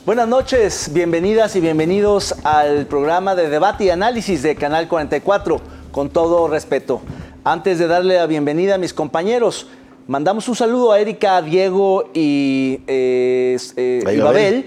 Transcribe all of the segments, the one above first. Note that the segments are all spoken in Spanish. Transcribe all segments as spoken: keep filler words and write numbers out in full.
Buenas noches, bienvenidas y bienvenidos al programa de debate y análisis de Canal cuarenta y cuatro, con todo respeto. Antes de darle la bienvenida a mis compañeros, mandamos un saludo a Erika, Diego y, eh, eh, y Babel,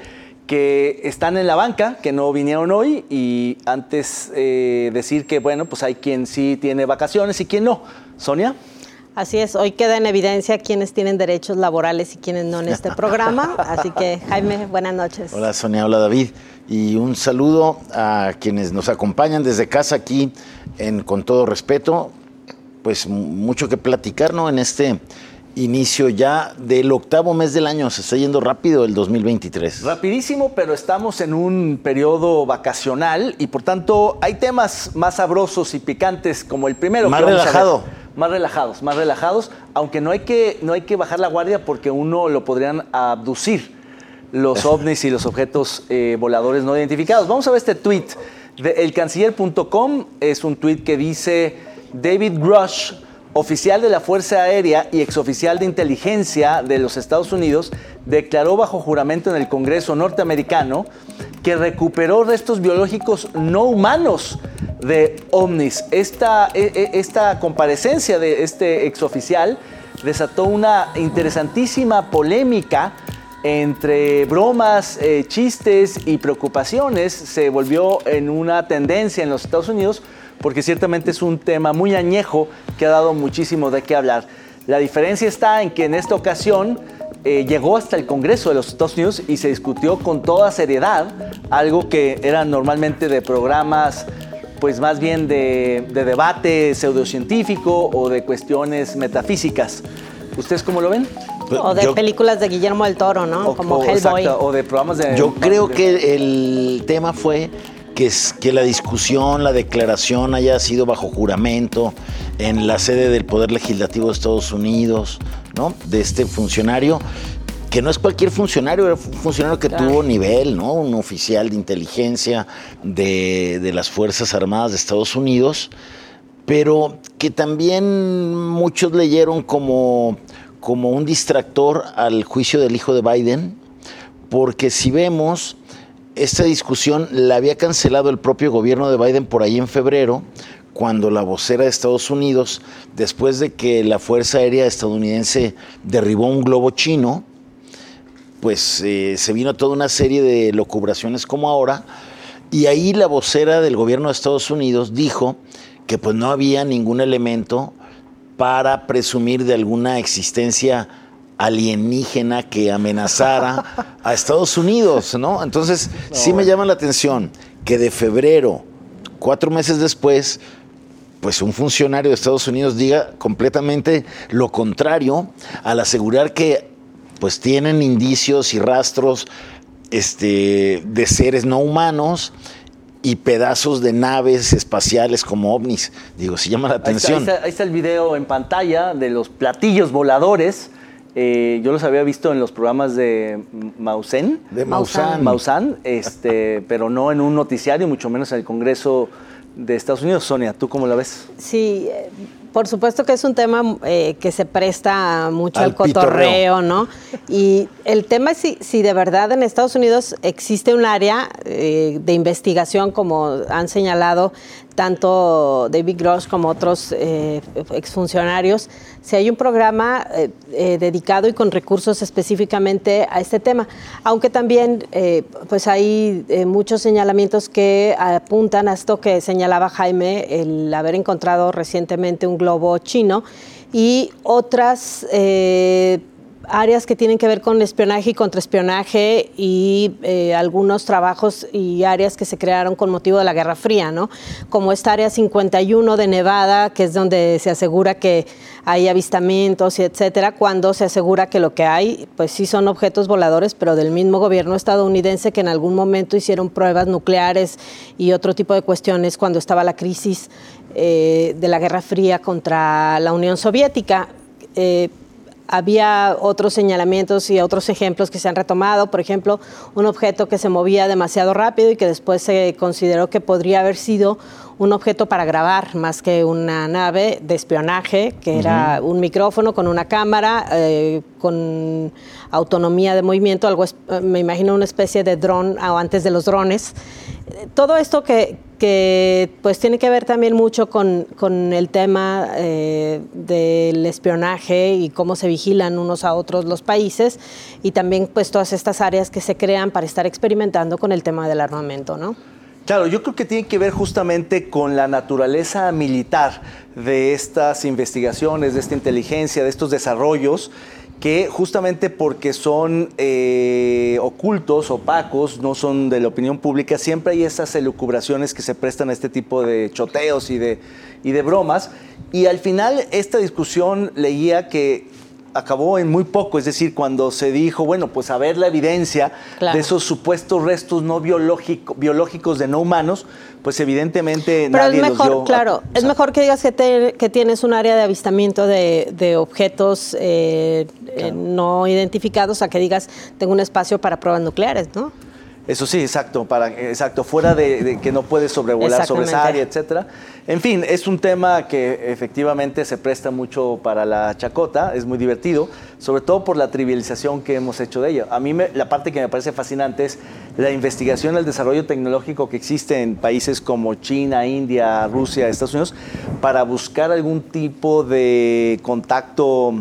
que están en la banca, que no vinieron hoy, y antes eh, decir que, bueno, pues hay quien sí tiene vacaciones y quien no. Sonia. Así es, hoy queda en evidencia quiénes tienen derechos laborales y quiénes no en este programa. Así que, Jaime, buenas noches. Hola, Sonia, hola, David. Y un saludo a quienes nos acompañan desde casa aquí, en Con Todo Respeto. Pues mucho que platicar, ¿no? En este inicio ya del octavo mes del año. Se está yendo rápido el dos mil veintitrés. Rapidísimo, pero estamos en un periodo vacacional y, por tanto, hay temas más sabrosos y picantes como el primero. Más que vamos relajado. A ver. Más relajados, más relajados, aunque no hay que, no hay que bajar la guardia porque uno lo podrían abducir, los ovnis y los objetos eh, voladores no identificados. Vamos a ver este tweet de el canciller punto com. Es un tweet que dice: David Grush, oficial de la Fuerza Aérea y exoficial de inteligencia de los Estados Unidos, declaró bajo juramento en el Congreso norteamericano que recuperó restos biológicos no humanos de ovnis. Esta, esta comparecencia de este exoficial desató una interesantísima polémica entre bromas, eh, chistes y preocupaciones. Se volvió en una tendencia en los Estados Unidos porque ciertamente es un tema muy añejo que ha dado muchísimo de qué hablar. La diferencia está en que en esta ocasión eh, llegó hasta el Congreso de los Estados Unidos y se discutió con toda seriedad, algo que era normalmente de programas pues más bien de, de debate pseudocientífico o de cuestiones metafísicas. ¿Ustedes cómo lo ven? O de yo, películas de Guillermo del Toro, ¿no? O, Como o, Hellboy. Exacto, o de programas de... Yo creo que el tema fue que, es, que la discusión, la declaración haya sido bajo juramento en la sede del Poder Legislativo de Estados Unidos, ¿no? De este funcionario, que no es cualquier funcionario, era un funcionario que claro. tuvo nivel, ¿no? Un oficial de inteligencia de, de las Fuerzas Armadas de Estados Unidos, pero que también muchos leyeron como, como un distractor al juicio del hijo de Biden, porque si vemos, esta discusión la había cancelado el propio gobierno de Biden por ahí en febrero, cuando la vocera de Estados Unidos, después de que la Fuerza Aérea estadounidense derribó un globo chino, pues eh, se vino toda una serie de locubraciones como ahora, y ahí la vocera del gobierno de Estados Unidos dijo que pues no había ningún elemento para presumir de alguna existencia alienígena que amenazara a Estados Unidos, ¿no? Entonces, no, sí me llama la atención que de febrero, cuatro meses después, pues un funcionario de Estados Unidos diga completamente lo contrario, al asegurar que pues tienen indicios y rastros este, de seres no humanos y pedazos de naves espaciales como ovnis. Digo, sí llama la atención. Ahí está, ahí está, ahí está el video en pantalla de los platillos voladores. Eh, yo los había visto en los programas de Maussan. De Maussan. Maussan, este, pero no en un noticiario, mucho menos en el Congreso de Estados Unidos. Sonia, ¿tú cómo la ves? Sí, eh, por supuesto que es un tema eh, que se presta mucho al, al cotorreo, ¿no? Y el tema es si, si de verdad en Estados Unidos existe un área eh, de investigación, como han señalado tanto David Grush como otros eh, exfuncionarios, si hay un programa eh, eh, dedicado y con recursos específicamente a este tema. Aunque también eh, pues hay eh, muchos señalamientos que apuntan a esto que señalaba Jaime, el haber encontrado recientemente un globo chino y otras eh, áreas que tienen que ver con espionaje y contraespionaje y eh, algunos trabajos y áreas que se crearon con motivo de la Guerra Fría, ¿no? Como esta área cincuenta y uno de Nevada, que es donde se asegura que hay avistamientos y etcétera, cuando se asegura que lo que hay, pues sí son objetos voladores, pero del mismo gobierno estadounidense que en algún momento hicieron pruebas nucleares y otro tipo de cuestiones cuando estaba la crisis eh, de la Guerra Fría contra la Unión Soviética. Eh, había otros señalamientos y otros ejemplos que se han retomado. Por ejemplo, un objeto que se movía demasiado rápido y que después se consideró que podría haber sido un objeto para grabar más que una nave de espionaje, que era uh-huh. un micrófono con una cámara, eh, con autonomía de movimiento, algo me imagino una especie de dron o antes de los drones. Todo esto que, que pues tiene que ver también mucho con, con el tema eh, del espionaje y cómo se vigilan unos a otros los países, y también pues todas estas áreas que se crean para estar experimentando con el tema del armamento, ¿no? Claro, yo creo que tiene que ver justamente con la naturaleza militar de estas investigaciones, de esta inteligencia, de estos desarrollos, que justamente porque son eh, ocultos, opacos, no son de la opinión pública, siempre hay esas elucubraciones que se prestan a este tipo de choteos y de, y de bromas. Y al final esta discusión leía que acabó en muy poco, es decir, cuando se dijo, bueno, pues a ver la evidencia claro. de esos supuestos restos no biológico, biológicos de no humanos, pues evidentemente Pero nadie es mejor, los dio. Claro, a, es o sea, mejor que digas que, te, que tienes un área de avistamiento de, de objetos eh, claro. eh, no identificados a que digas, tengo un espacio para pruebas nucleares, ¿no? Eso sí, exacto, para, exacto, fuera de, de que no puedes sobrevolar sobre esa área, etcétera. En fin, es un tema que efectivamente se presta mucho para la chacota, es muy divertido, sobre todo por la trivialización que hemos hecho de ello. A mí me, la parte que me parece fascinante es la investigación, el desarrollo tecnológico que existe en países como China, India, Rusia, Estados Unidos, para buscar algún tipo de contacto,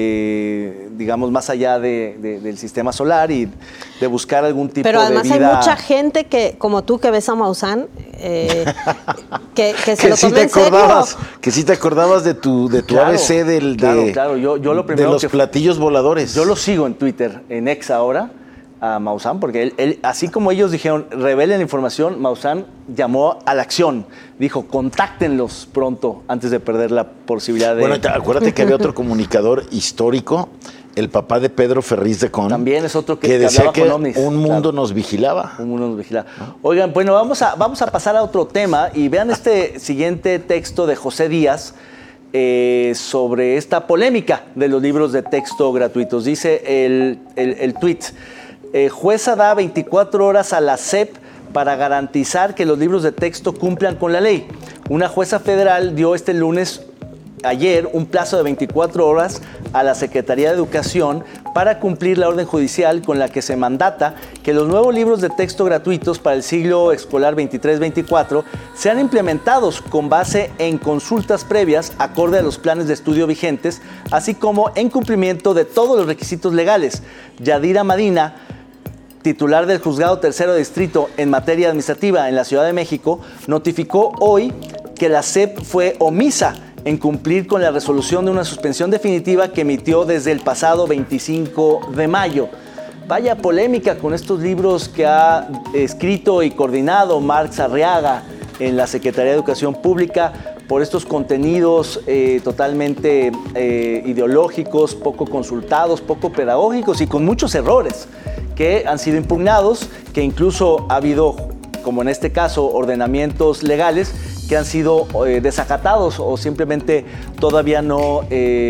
eh, digamos, más allá de, de, del sistema solar y de buscar algún tipo de vida. Pero además hay mucha gente que, como tú, que ves a Maussan, eh, que, que se que lo sí toma te en serio. acordabas, que sí te acordabas de tu, de tu claro, A B C del, de, claro, claro. Yo, yo lo primero de los que, platillos voladores. Yo lo sigo en Twitter, en X ahora, a Maussan, porque él, él, así como ellos dijeron, revelen la información, Maussan llamó a la acción. Dijo, contáctenlos pronto antes de perder la posibilidad de... Bueno, acuérdate que había otro comunicador histórico, el papá de Pedro Ferriz de Con. También es otro que, que que decía que con ovnis, un mundo claro. nos vigilaba. Un mundo nos vigilaba. Oigan, bueno, vamos a, vamos a pasar a otro tema y vean este siguiente texto de José Díaz eh, sobre esta polémica de los libros de texto gratuitos. Dice el, el, el tuit, eh, jueza da veinticuatro horas a la S E P para garantizar que los libros de texto cumplan con la ley. Una jueza federal dio este lunes, ayer, un plazo de veinticuatro horas a la Secretaría de Educación para cumplir la orden judicial con la que se mandata que los nuevos libros de texto gratuitos para el ciclo escolar veintitrés veinticuatro sean implementados con base en consultas previas acorde a los planes de estudio vigentes, así como en cumplimiento de todos los requisitos legales. Yadira Madina, titular del Juzgado Tercero Distrito en materia administrativa en la Ciudad de México, notificó hoy que la S E P fue omisa en cumplir con la resolución de una suspensión definitiva que emitió desde el pasado veinticinco de mayo. Vaya polémica con estos libros que ha escrito y coordinado Marx Arriaga en la Secretaría de Educación Pública por estos contenidos eh, totalmente eh, ideológicos, poco consultados, poco pedagógicos y con muchos errores que han sido impugnados, que incluso ha habido, como en este caso, ordenamientos legales que han sido eh, desacatados o simplemente todavía no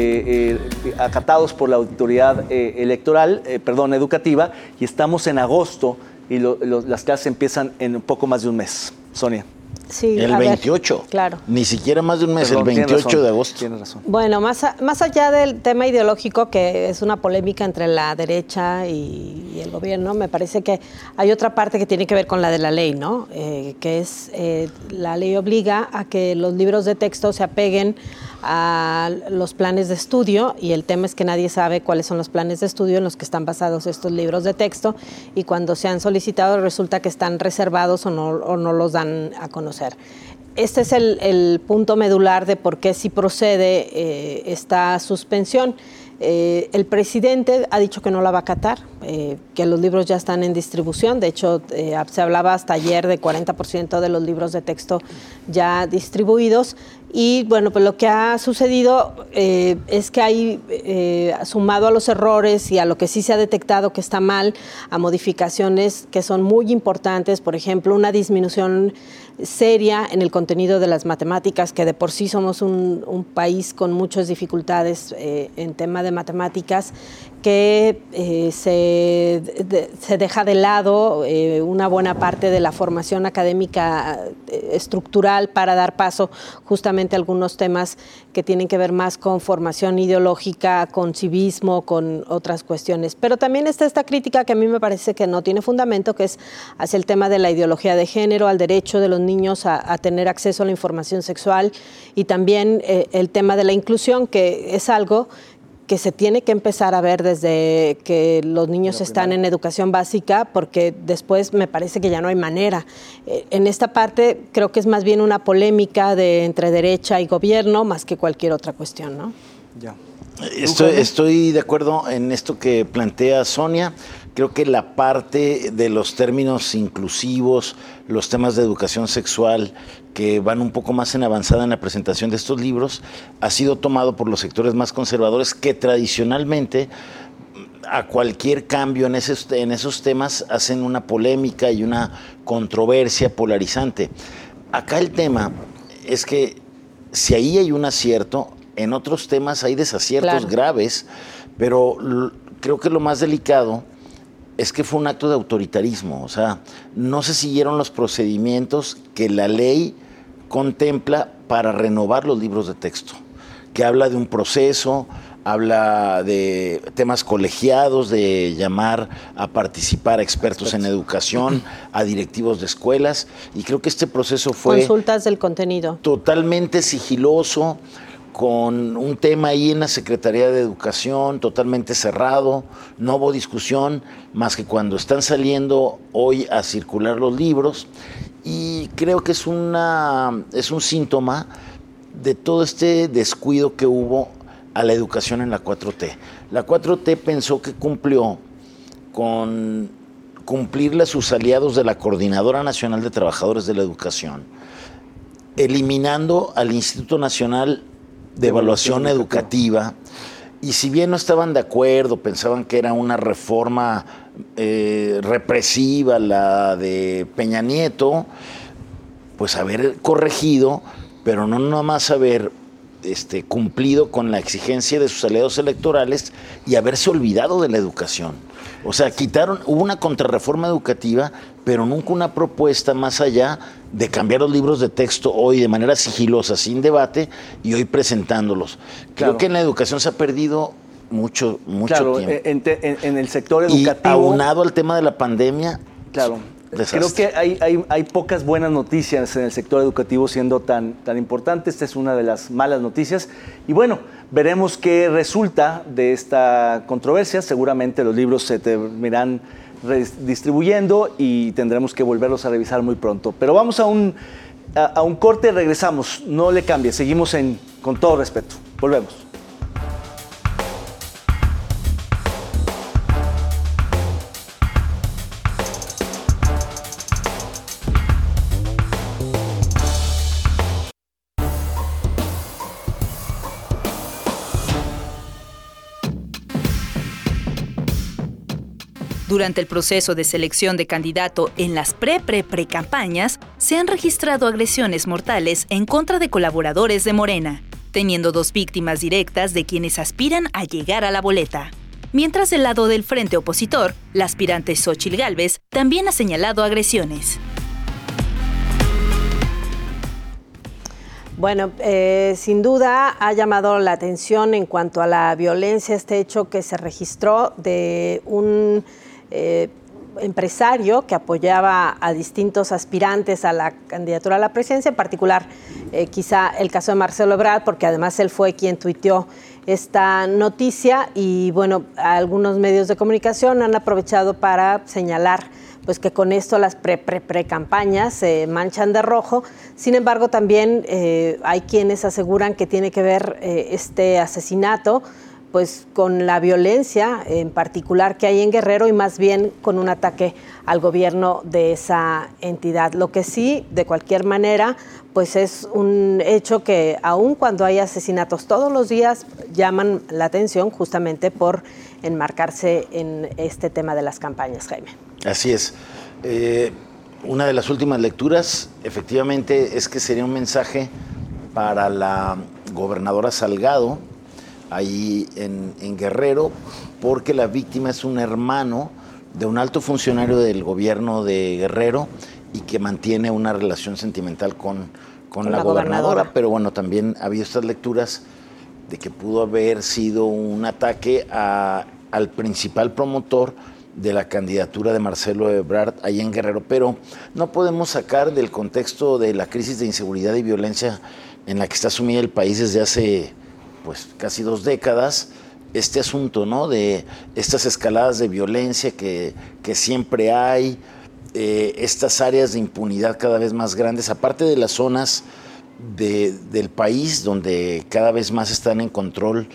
eh, eh, acatados por la autoridad eh, electoral, eh, perdón, educativa, y estamos en agosto y lo, lo, las clases empiezan en un poco más de un mes. Sonia. Sí, el veintiocho. Ver, claro. Ni siquiera más de un mes, Perdón, el veintiocho razón, de agosto. Tienes razón. Bueno, más, a, más allá del tema ideológico, que es una polémica entre la derecha y, y el gobierno, me parece que hay otra parte que tiene que ver con la de la ley, ¿no? Eh, que es, eh, la ley obliga a que los libros de texto se apeguen a los planes de estudio, y el tema es que nadie sabe cuáles son los planes de estudio en los que están basados estos libros de texto, y cuando se han solicitado resulta que están reservados o no, o no los dan a conocer. Este es el, el punto medular de por qué sí procede eh, esta suspensión. Eh, el presidente ha dicho que no la va a acatar, eh, que los libros ya están en distribución. De hecho, eh, se hablaba hasta ayer de cuarenta por ciento de los libros de texto ya distribuidos. Y bueno, pues lo que ha sucedido eh, es que hay, eh, sumado a los errores y a lo que sí se ha detectado que está mal, a modificaciones que son muy importantes, por ejemplo, una disminución seria en el contenido de las matemáticas, que de por sí somos un, un país con muchas dificultades eh, en tema de matemáticas, que eh, se, de, se deja de lado eh, una buena parte de la formación académica eh, estructural para dar paso justamente a algunos temas que tienen que ver más con formación ideológica, con civismo, con otras cuestiones. Pero también está esta crítica que a mí me parece que no tiene fundamento, que es hacia el tema de la ideología de género, al derecho de los niños a, a tener acceso a la información sexual, y también eh, el tema de la inclusión, que es algo que se tiene que empezar a ver desde que los niños están en educación básica, porque después me parece que ya no hay manera. Eh, en esta parte creo que es más bien una polémica de entre derecha y gobierno más que cualquier otra cuestión, ¿no? Ya. Estoy, estoy de acuerdo en esto que plantea Sonia. Creo que la parte de los términos inclusivos, los temas de educación sexual, que van un poco más en avanzada en la presentación de estos libros, ha sido tomado por los sectores más conservadores, que tradicionalmente a cualquier cambio en esos, en esos temas hacen una polémica y una controversia polarizante. Acá el tema es que si ahí hay un acierto, en otros temas hay desaciertos claro. graves, pero l- creo que lo más delicado es que fue un acto de autoritarismo. O sea, no se siguieron los procedimientos que la ley contempla para renovar los libros de texto, que habla de un proceso, habla de temas colegiados, de llamar a participar a expertos en educación, a directivos de escuelas, y creo que este proceso fue... Consultas del contenido. Totalmente sigiloso, con un tema ahí en la Secretaría de Educación totalmente cerrado, no hubo discusión más que cuando están saliendo hoy a circular los libros, y creo que es, una, es un síntoma de todo este descuido que hubo a la educación en la cuatro T. La cuatro T pensó que cumplió con cumplirle a sus aliados de la Coordinadora Nacional de Trabajadores de la Educación, eliminando al Instituto Nacional de Evaluación Educativa, y si bien no estaban de acuerdo, pensaban que era una reforma eh, represiva la de Peña Nieto, pues haber corregido, pero no nomás haber este, cumplido con la exigencia de sus aliados electorales y haberse olvidado de la educación. O sea, quitaron, hubo una contrarreforma educativa, pero nunca una propuesta más allá de cambiar los libros de texto hoy de manera sigilosa, sin debate, y hoy presentándolos. Creo claro. que en la educación se ha perdido mucho, mucho claro, tiempo. En, en, en el sector educativo... Y aunado al tema de la pandemia... Claro. Desastre. Creo que hay, hay, hay pocas buenas noticias en el sector educativo siendo tan, tan importante. Esta es una de las malas noticias. Y bueno, veremos qué resulta de esta controversia. Seguramente los libros se terminarán distribuyendo y tendremos que volverlos a revisar muy pronto. Pero vamos a un, a, a un corte, regresamos. No le cambie, seguimos en Con Todo Respeto. Volvemos. Durante el proceso de selección de candidato en las pre-pre-pre-campañas, se han registrado agresiones mortales en contra de colaboradores de Morena, teniendo dos víctimas directas de quienes aspiran a llegar a la boleta. Mientras del lado del frente opositor, la aspirante Xóchitl Gálvez también ha señalado agresiones. Bueno, eh, sin duda ha llamado la atención en cuanto a la violencia este hecho que se registró de un eh, empresario que apoyaba a distintos aspirantes a la candidatura a la presidencia, en particular eh, quizá el caso de Marcelo Ebrard, porque además él fue quien tuiteó esta noticia, y bueno, algunos medios de comunicación han aprovechado para señalar pues que con esto las pre-pre-pre-campañas se eh, manchan de rojo. Sin embargo, también eh, hay quienes aseguran que tiene que ver eh, este asesinato pues con la violencia en particular que hay en Guerrero y más bien con un ataque al gobierno de esa entidad. Lo que sí, de cualquier manera, pues es un hecho que aun cuando hay asesinatos todos los días, llaman la atención justamente por enmarcarse en este tema de las campañas, Jaime. Así es. Eh, una de las últimas lecturas, efectivamente, es que sería un mensaje para la gobernadora Salgado, ahí en, en Guerrero, porque la víctima es un hermano de un alto funcionario del gobierno de Guerrero y que mantiene una relación sentimental con, con, con la, la gobernadora. gobernadora. Pero bueno, también ha habido estas lecturas de que pudo haber sido un ataque a, al principal promotor de la candidatura de Marcelo Ebrard ahí en Guerrero. Pero no podemos sacar del contexto de la crisis de inseguridad y violencia en la que está sumido el país desde hace pues casi dos décadas, este asunto, ¿no? De estas escaladas de violencia que, que siempre hay, eh, estas áreas de impunidad cada vez más grandes, aparte de las zonas de, del país donde cada vez más están en control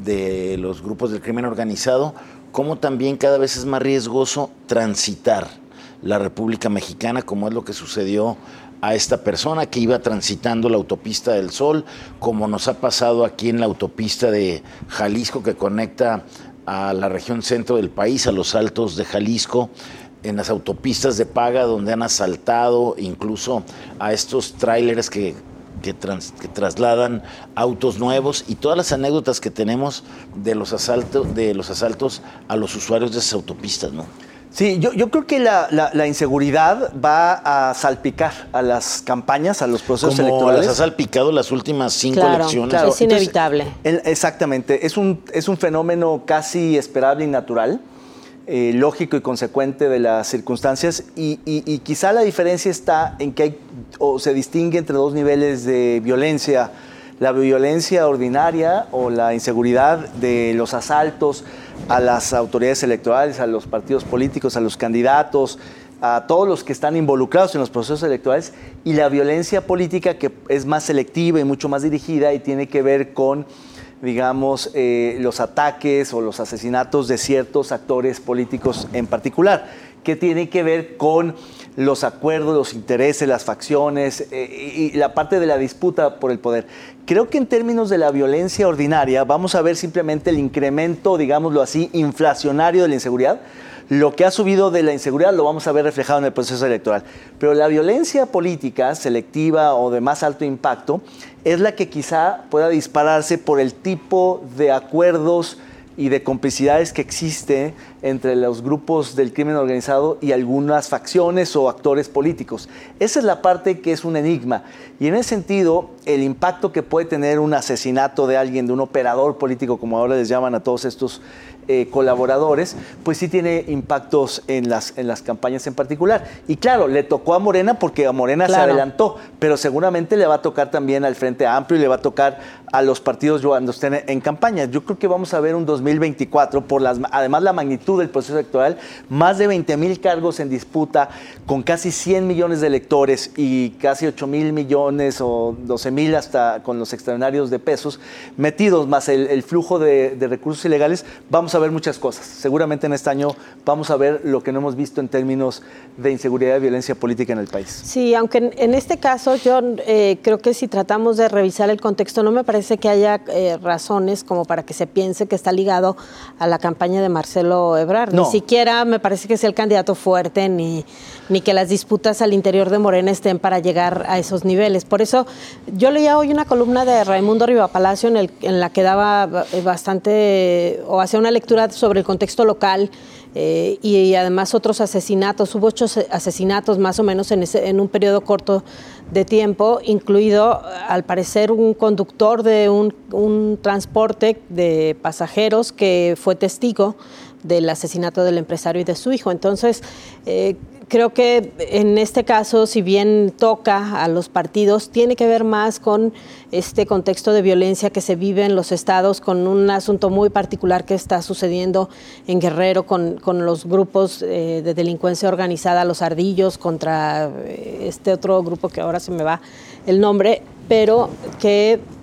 de los grupos del crimen organizado, como también cada vez es más riesgoso transitar la República Mexicana, como es lo que sucedió a esta persona que iba transitando la autopista del Sol, como nos ha pasado aquí en la autopista de Jalisco que conecta a la región centro del país, a los Altos de Jalisco, en las autopistas de paga donde han asaltado incluso a estos tráileres que, que, trans, que trasladan autos nuevos, y todas las anécdotas que tenemos de los asaltos, de los asaltos a los usuarios de esas autopistas, ¿no? Sí, yo, yo creo que la, la, la inseguridad va a salpicar a las campañas, a los procesos Como electorales. Las ha salpicado las últimas cinco claro, elecciones. Claro, es inevitable. Entonces, el, exactamente, es un, es un fenómeno casi esperable y natural, eh, lógico y consecuente de las circunstancias, y, y, y quizá la diferencia está en que hay, o se distingue entre dos niveles de violencia: la violencia ordinaria o la inseguridad de los asaltos a las autoridades electorales, a los partidos políticos, a los candidatos, a todos los que están involucrados en los procesos electorales, y la violencia política, que es más selectiva y mucho más dirigida y tiene que ver con, digamos, eh, los ataques o los asesinatos de ciertos actores políticos en particular, que tiene que ver con los acuerdos, los intereses, las facciones eh, y la parte de la disputa por el poder. Creo que en términos de la violencia ordinaria vamos a ver simplemente el incremento, digámoslo así, inflacionario de la inseguridad. Lo que ha subido de la inseguridad lo vamos a ver reflejado en el proceso electoral. Pero la violencia política, selectiva o de más alto impacto, es la que quizá pueda dispararse por el tipo de acuerdos y de complicidades que existe entre los grupos del crimen organizado y algunas facciones o actores políticos. Esa es la parte que es un enigma. Y en ese sentido, el impacto que puede tener un asesinato de alguien, de un operador político, como ahora les llaman a todos estos eh, colaboradores, pues sí tiene impactos en las, en las campañas en particular. Y claro, le tocó a Morena porque a Morena claro. se adelantó, pero seguramente le va a tocar también al Frente Amplio y le va a tocar a los partidos cuando estén en campaña. Yo creo que vamos a ver un dos mil veinticuatro, por las, además la magnitud del proceso electoral, más de veinte mil cargos en disputa, con casi cien millones de electores y casi ocho mil millones o doce mil hasta con los extraordinarios de pesos metidos, más el, el flujo de, de recursos ilegales. Vamos a ver muchas cosas. Seguramente en este año vamos a ver lo que no hemos visto en términos de inseguridad y violencia política en el país. Sí, aunque en, en este caso yo eh, creo que si tratamos de revisar el contexto, no me parece que haya eh, razones como para que se piense que está ligado a la campaña de Marcelo Ebrard. No. Ni siquiera me parece que sea el candidato fuerte, ni, ni que las disputas al interior de Morena estén para llegar a esos niveles. Por eso yo leía hoy una columna de Raimundo Rivapalacio en, el, en la que daba bastante, o hacía una lectura sobre el contexto local eh, y, y además otros asesinatos. Hubo ocho asesinatos más o menos en, ese, en un periodo corto de tiempo, incluido al parecer un conductor de un, un transporte de pasajeros que fue testigo del asesinato del empresario y de su hijo. Entonces, eh, creo que en este caso, si bien toca a los partidos, tiene que ver más con este contexto de violencia que se vive en los estados, con un asunto muy particular que está sucediendo en Guerrero con, con los grupos eh, de delincuencia organizada, los Ardillos, contra este otro grupo que ahora se me va el nombre, pero que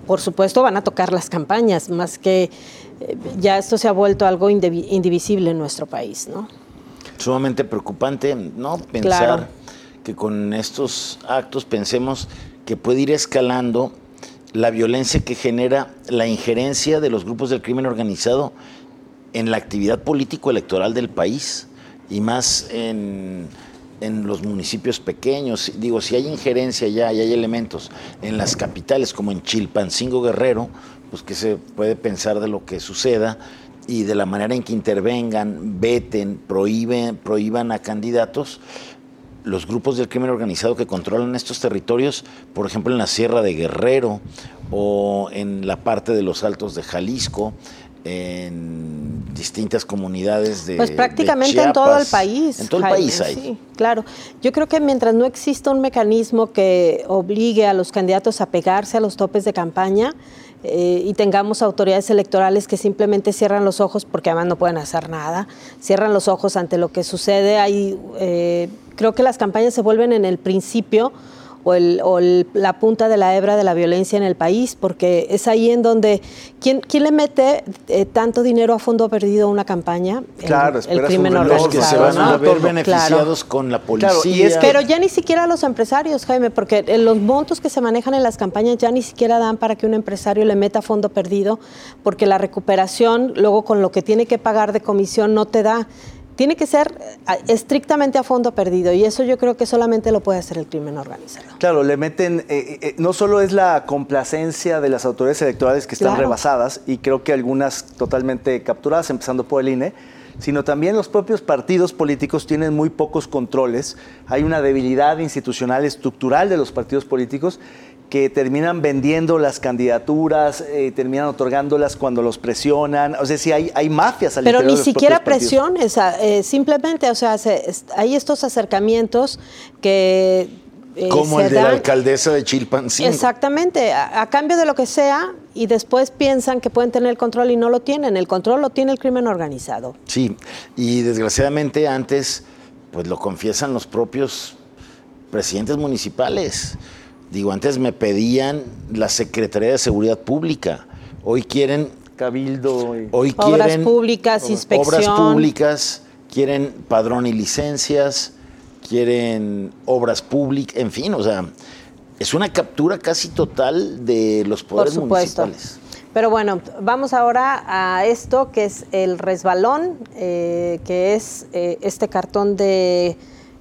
por supuesto van a tocar las campañas, más que eh, ya esto se ha vuelto algo indiv- indivisible en nuestro país, ¿no? Sumamente preocupante, ¿no? Pensar claro. que con estos actos pensemos que puede ir escalando la violencia que genera la injerencia de los grupos del crimen organizado en la actividad político-electoral del país y más en, en los municipios pequeños. Digo, si hay injerencia ya y hay elementos en las capitales como en Chilpancingo, Guerrero, pues que se puede pensar de lo que suceda y de la manera en que intervengan, veten, prohíben, prohíban a candidatos. Los grupos del crimen organizado que controlan estos territorios, por ejemplo en la Sierra de Guerrero o en la parte de los Altos de Jalisco, en distintas comunidades de Pues prácticamente de Chiapas, en todo el país. En todo el Jaime, país hay. Sí, claro. Yo creo que mientras no exista un mecanismo que obligue a los candidatos a pegarse a los topes de campaña, Eh, y tengamos autoridades electorales que simplemente cierran los ojos porque además no pueden hacer nada, cierran los ojos ante lo que sucede. Ahí, eh, creo que las campañas se vuelven en el principio o, el, o el, la punta de la hebra de la violencia en el país, porque es ahí en donde, ¿quién, quién le mete eh, tanto dinero a fondo perdido a una campaña? Claro, el, el crimen organizado. Que se van ¿no? a ver beneficiados claro. con la policía. Claro, y es que, pero ya ni siquiera los empresarios, Jaime, porque los montos que se manejan en las campañas ya ni siquiera dan para que un empresario le meta a fondo perdido, porque la recuperación, luego con lo que tiene que pagar de comisión, no te da. Tiene que ser estrictamente a fondo perdido y eso yo creo que solamente lo puede hacer el crimen organizado. Claro, le meten, eh, eh, no solo es la complacencia de las autoridades electorales que están claro. rebasadas y creo que algunas totalmente capturadas, empezando por el I N E, sino también los propios partidos políticos tienen muy pocos controles. Hay una debilidad institucional estructural de los partidos políticos que terminan vendiendo las candidaturas, eh, terminan otorgándolas cuando los presionan. O sea, sí hay, hay mafias al Pero interior ni de los siquiera propios presiones, eh, simplemente, o sea, se, hay estos acercamientos que eh, como el de dan, la alcaldesa de Chilpancingo. Exactamente, a, a cambio de lo que sea, y después piensan que pueden tener el control y no lo tienen. El control lo tiene el crimen organizado. Sí, y desgraciadamente antes, pues lo confiesan los propios presidentes municipales. Digo, antes me pedían la Secretaría de Seguridad Pública. Hoy quieren... Cabildo. Y... Hoy obras quieren... públicas, inspección. Obras públicas, quieren padrón y licencias, quieren obras públicas, en fin, o sea, es una captura casi total de los poderes Por supuesto. municipales. Pero bueno, vamos ahora a esto que es el resbalón, eh, que es eh, este cartón de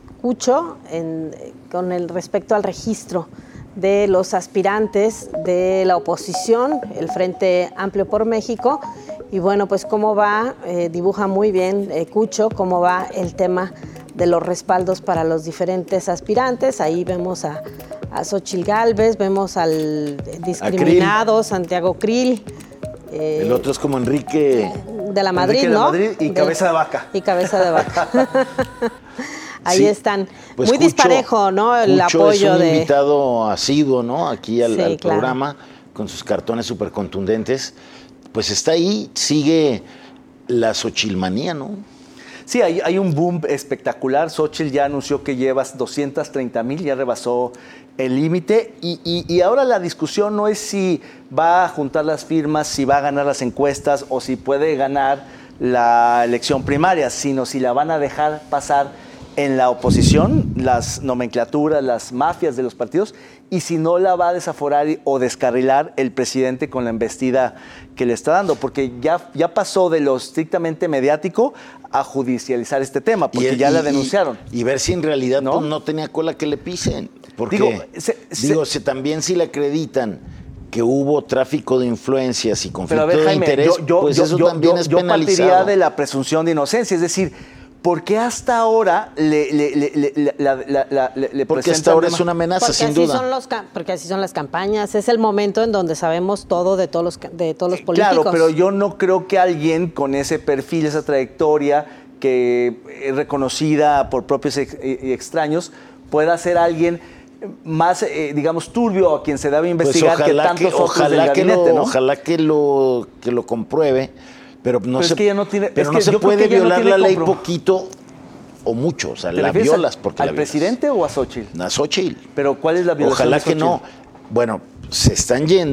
Cucho en, con el respecto al registro de los aspirantes de la oposición, el Frente Amplio por México. Y bueno, pues cómo va, eh, dibuja muy bien eh, Cucho, cómo va el tema de los respaldos para los diferentes aspirantes. Ahí vemos a, a Xóchitl Gálvez, vemos al discriminado Santiago Krill. Eh, el otro es como Enrique... De la Madrid, Enrique ¿no? de Madrid y de, cabeza de vaca. Y cabeza de vaca. Ahí sí, están. Pues muy Cucho, disparejo, ¿no? El Cucho apoyo es un de... invitado asiduo, ¿no? Aquí al, sí, al claro. programa, con sus cartones súper contundentes. Pues está ahí, sigue la xochilmanía, ¿no? Sí, hay, hay un boom espectacular. Xóchitl ya anunció que lleva doscientos treinta mil, ya rebasó el límite. Y, y, y ahora la discusión no es si va a juntar las firmas, si va a ganar las encuestas o si puede ganar la elección primaria, sino si la van a dejar pasar en la oposición, las nomenclaturas, las mafias de los partidos, y si no la va a desaforar o descarrilar el presidente con la embestida que le está dando, porque ya, ya pasó de lo estrictamente mediático a judicializar este tema, porque el, ya y, la denunciaron. Y, y ver si en realidad ¿no? Pues, no tenía cola que le pisen, porque digo, se, digo se, si también si le acreditan que hubo tráfico de influencias y conflicto ver, Jaime, de interés, yo, yo, pues yo, eso yo, también yo, es yo penalizado. Yo partiría de la presunción de inocencia, es decir, ¿por qué hasta ahora le, le, le, le, la, la, la, le Porque hasta ahora es una amenaza, porque sin así duda. Son los, porque así son las campañas, es el momento en donde sabemos todo de todos los, de todos los políticos. Claro, pero yo no creo que alguien con ese perfil, esa trayectoria, que es reconocida por propios y extraños, pueda ser alguien más, eh, digamos, turbio a quien se debe investigar pues que tantos que, otros ojalá del que gabinete, lo, ¿no? Ojalá que lo, que lo compruebe, pero no pero se, es que ya no tiene, pero es no que se puede violar no la ley compro. poquito o mucho, o sea, la violas porque ¿Al la presidente o a Xóchitl? A Xóchitl. Pero ¿cuál es la violación? Ojalá de que no. Bueno, se están yendo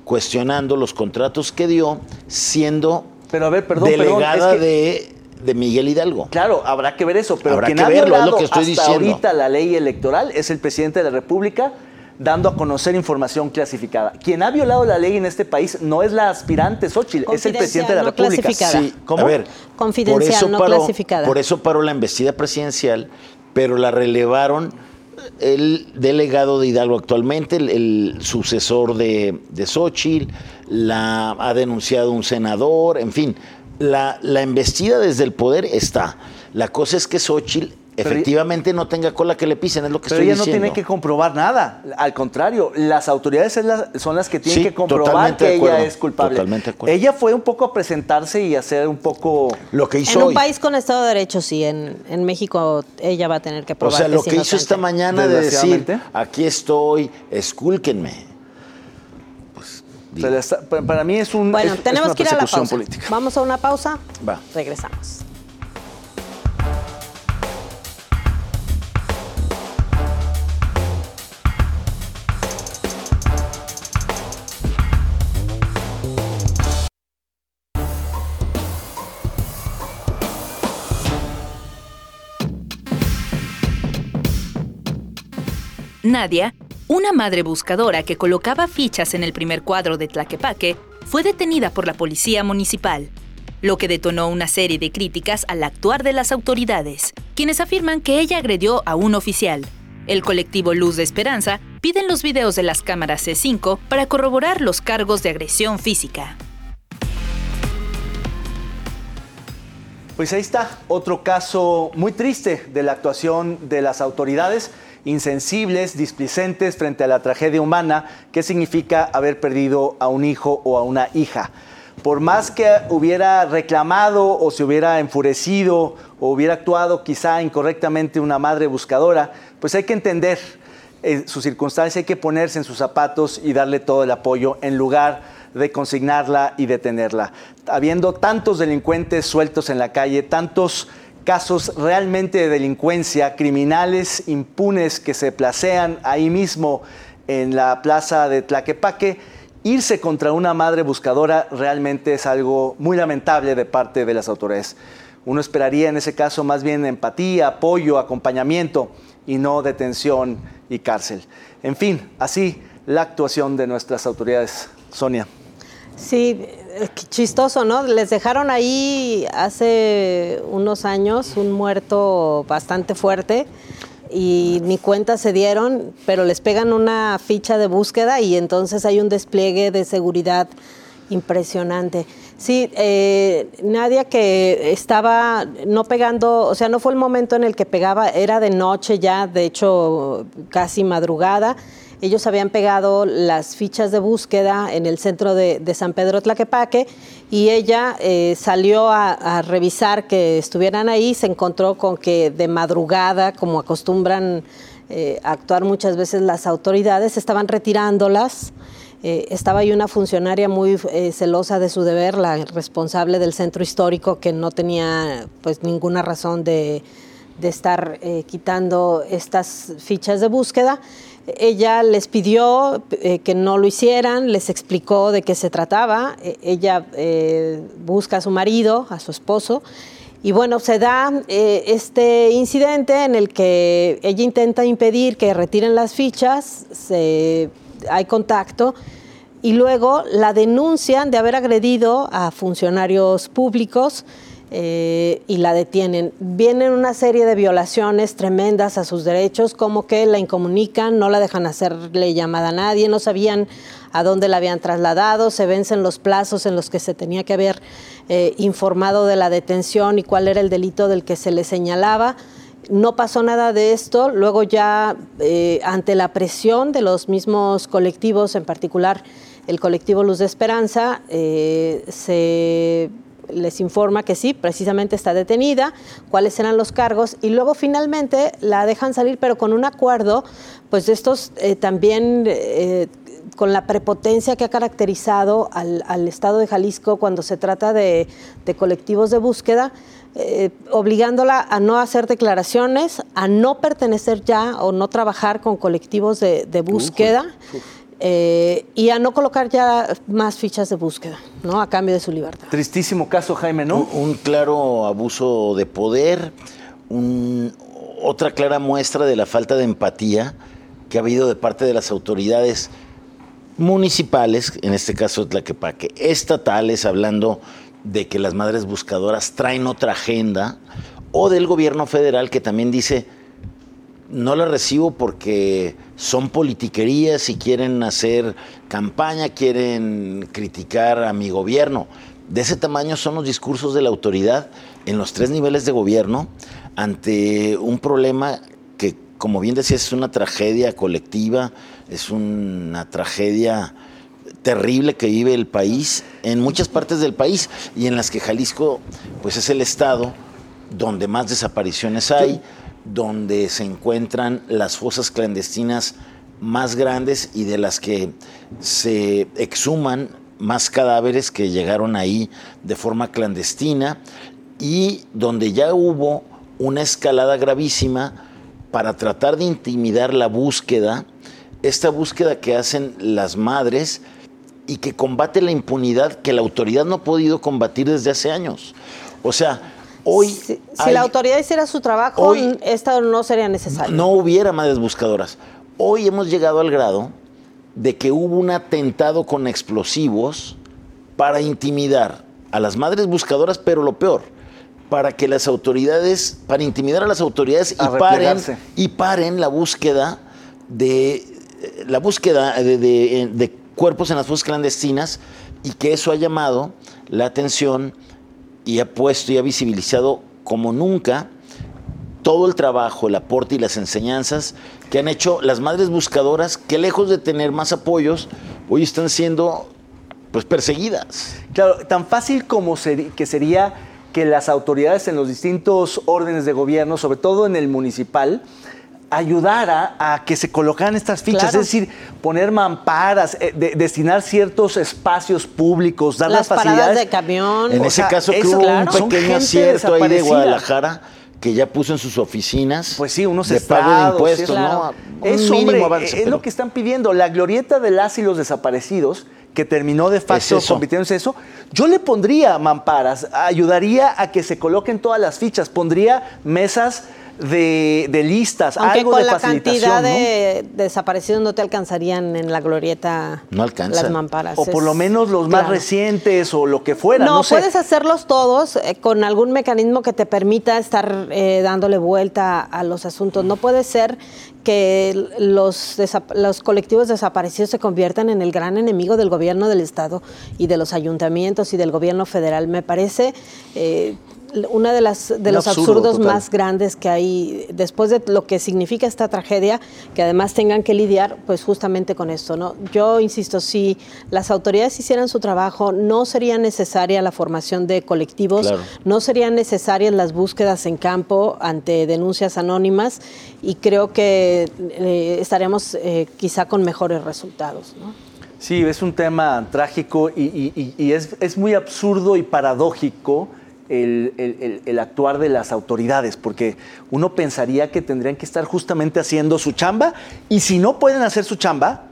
cuestionando los contratos que dio, siendo pero a ver, perdón, delegada perdón, es que, de, de Miguel Hidalgo. Claro, habrá que ver eso, pero habrá quien que ha verlo, violado es lo que estoy hasta diciendo. ahorita la ley electoral es el presidente de la República, dando a conocer información clasificada. Quien ha violado la ley en este país no es la aspirante Xóchitl, es el presidente de la no República. Sí, ¿Cómo? A ver, confidencial, por eso no paró, clasificada. Por eso paró la embestida presidencial, pero la relevaron el delegado de Hidalgo actualmente, el, el sucesor de, de Xóchitl, la ha denunciado un senador, en fin, la, la embestida desde el poder está. La cosa es que Xóchitl efectivamente no tenga cola que le pisen, es lo que pero estoy ella diciendo. no tiene que comprobar nada, al contrario, las autoridades es la, son las que tienen Sí, que comprobar totalmente que de acuerdo, ella es culpable. totalmente de acuerdo. Ella fue un poco a presentarse y hacer un poco... Lo que hizo En un hoy. país con Estado de Derecho, sí, en, en México ella va a tener que O probar sea, que lo es que hizo inocente. esta mañana de decir, Desgraciadamente. aquí estoy, escúlquenme. Pues, se le está- para para mí es un Bueno, es- es tenemos una que ir a la persecución pausa. política. Vamos a una pausa. Va. Regresamos. Nadia, una madre buscadora que colocaba fichas en el primer cuadro de Tlaquepaque, fue detenida por la policía municipal, lo que detonó una serie de críticas al actuar de las autoridades, quienes afirman que ella agredió a un oficial. El colectivo Luz de Esperanza piden los videos de las cámaras C cinco para corroborar los cargos de agresión física. Pues ahí está, otro caso muy triste de la actuación de las autoridades, insensibles, displicentes frente a la tragedia humana que significa haber perdido a un hijo o a una hija. Por más que hubiera reclamado o se hubiera enfurecido o hubiera actuado quizá incorrectamente una madre buscadora, pues hay que entender eh, su circunstancia, hay que ponerse en sus zapatos y darle todo el apoyo en lugar de consignarla y detenerla. Habiendo tantos delincuentes sueltos en la calle, tantos casos realmente de delincuencia, criminales impunes que se placean ahí mismo en la plaza de Tlaquepaque, irse contra una madre buscadora realmente es algo muy lamentable de parte de las autoridades. Uno esperaría en ese caso más bien empatía, apoyo, acompañamiento y no detención y cárcel. En fin, así la actuación de nuestras autoridades. Sonia. Sí, chistoso, ¿no? Les dejaron ahí hace unos años un muerto bastante fuerte y ni cuenta se dieron, pero les pegan una ficha de búsqueda y entonces hay un despliegue de seguridad impresionante. Sí, eh, Nadia que estaba no pegando, o sea, no fue el momento en el que pegaba, era de noche ya, de hecho casi madrugada. Ellos habían pegado las fichas de búsqueda en el centro de, de San Pedro Tlaquepaque y ella eh, salió a, a revisar que estuvieran ahí, se encontró con que de madrugada, como acostumbran eh, actuar muchas veces las autoridades, estaban retirándolas. Eh, estaba ahí una funcionaria muy eh, celosa de su deber, la responsable del centro histórico, que no tenía pues ninguna razón de, de estar eh, quitando estas fichas de búsqueda. Ella les pidió eh, que no lo hicieran, les explicó de qué se trataba. Eh, ella eh, busca a su marido, a su esposo, y bueno, se da eh, este incidente en el que ella intenta impedir que retiren las fichas, se, hay contacto, y luego la denuncian de haber agredido a funcionarios públicos. Eh, y la detienen. Vienen una serie de violaciones tremendas a sus derechos, como que la incomunican, no la dejan hacerle llamada a nadie, no sabían a dónde la habían trasladado, se vencen los plazos en los que se tenía que haber eh, informado de la detención y cuál era el delito del que se le señalaba. No pasó nada de esto. Luego ya eh, ante la presión de los mismos colectivos, en particular el colectivo Luz de Esperanza, eh, se les informa que sí, precisamente está detenida, cuáles eran los cargos y luego finalmente la dejan salir, pero con un acuerdo, pues de estos eh, también eh, con la prepotencia que ha caracterizado al, al Estado de Jalisco cuando se trata de, de colectivos de búsqueda, eh, obligándola a no hacer declaraciones, a no pertenecer ya o no trabajar con colectivos de, de búsqueda. Uf, uf. eh, y a no colocar ya más fichas de búsqueda, ¿no? A cambio de su libertad. Tristísimo caso, Jaime, ¿no? Un, un claro abuso de poder, un, otra clara muestra de la falta de empatía que ha habido de parte de las autoridades municipales, en este caso Tlaquepaque, estatales, hablando de que las madres buscadoras traen otra agenda, o del gobierno federal que también dice, no la recibo porque son politiquerías y quieren hacer campaña, quieren criticar a mi gobierno. De ese tamaño son los discursos de la autoridad en los tres niveles de gobierno ante un problema que, como bien decías, es una tragedia colectiva, es una tragedia terrible que vive el país en muchas partes del país y en las que Jalisco pues es el estado donde más desapariciones hay, donde se encuentran las fosas clandestinas más grandes y de las que se exhuman más cadáveres que llegaron ahí de forma clandestina y donde ya hubo una escalada gravísima para tratar de intimidar la búsqueda, esta búsqueda que hacen las madres y que combate la impunidad que la autoridad no ha podido combatir desde hace años. O sea, hoy... Si, hay, si la autoridad hiciera su trabajo, hoy, esto no sería necesario. No, no hubiera madres buscadoras. Hoy hemos llegado al grado de que hubo un atentado con explosivos para intimidar a las madres buscadoras, pero lo peor, para que las autoridades, para intimidar a las autoridades y paren, y paren la búsqueda de la búsqueda de, de, de cuerpos en las fosas clandestinas, y que eso ha llamado la atención y ha puesto y ha visibilizado como nunca todo el trabajo, el aporte y las enseñanzas que han hecho las madres buscadoras, que lejos de tener más apoyos, hoy están siendo pues perseguidas. Claro, tan fácil como ser, que sería que las autoridades en los distintos órdenes de gobierno, sobre todo en el municipal, ayudara a que se colocaran estas fichas, claro. Es decir, poner mamparas, eh, de, destinar ciertos espacios públicos, dar las, las facilidades. Paradas de camión. En o ese sea, caso que hubo claro. un pequeño acierto ahí de Guadalajara, que ya puso en sus oficinas pues sí, unos de estados, pago de impuestos, sí, claro. ¿no? Un es, mínimo hombre, avance. Es pero... lo que están pidiendo. La glorieta de las y los desaparecidos, que terminó de facto es eso. convirtiéndose en eso, yo le pondría mamparas, ayudaría a que se coloquen todas las fichas, pondría mesas de, de listas, aunque algo con de la facilitación, cantidad ¿no? de desaparecidos no te alcanzarían en la glorieta no alcanza. las mamparas. O por es, lo menos los claro. más recientes o lo que fuera. No, no sé. puedes hacerlos todos eh, con algún mecanismo que te permita estar eh, dándole vuelta a los asuntos. No puede ser que los, los colectivos desaparecidos se conviertan en el gran enemigo del gobierno del Estado y de los ayuntamientos y del gobierno federal. Me parece eh, una de las de los absurdo, absurdos total. más grandes que hay después de lo que significa esta tragedia, que además tengan que lidiar pues justamente con esto, ¿no? Yo insisto, si las autoridades hicieran su trabajo, no sería necesaria la formación de colectivos, claro. no serían necesarias las búsquedas en campo ante denuncias anónimas, y creo que eh, estaríamos eh, quizá con mejores resultados, ¿no? Sí, es un tema trágico y, y, y es, es muy absurdo y paradójico El, el, el actuar de las autoridades, porque uno pensaría que tendrían que estar justamente haciendo su chamba, y si no pueden hacer su chamba,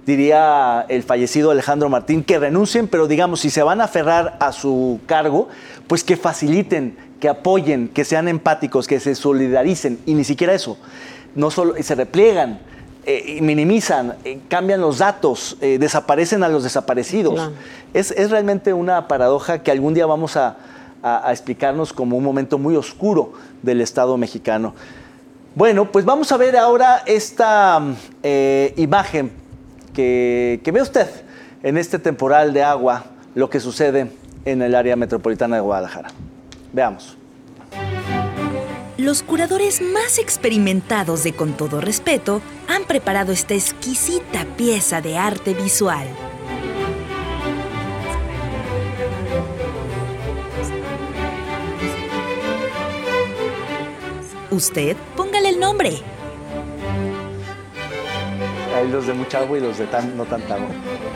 diría el fallecido Alejandro Martín, que renuncien, pero digamos, si se van a aferrar a su cargo, pues que faciliten, que apoyen, que sean empáticos, que se solidaricen, y ni siquiera eso, no solo, se repliegan, eh, minimizan, eh, cambian los datos, eh, desaparecen a los desaparecidos. No. Es, es realmente una paradoja que algún día vamos a A, a explicarnos como un momento muy oscuro del Estado mexicano. Bueno, pues vamos a ver ahora esta eh, imagen que, que ve usted en este temporal de agua, lo que sucede en el área metropolitana de Guadalajara. Veamos. Los curadores más experimentados de Con Todo Respeto han preparado esta exquisita pieza de arte visual. Usted, póngale el nombre. Hay los de mucha agua y los de tan, no tanta agua.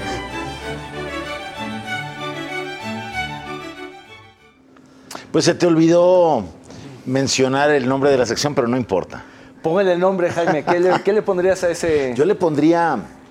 Pues se te olvidó mencionar el nombre de la sección, pero no importa. Póngale el nombre, Jaime. ¿Qué le, qué le pondrías a ese...? Yo le pondría,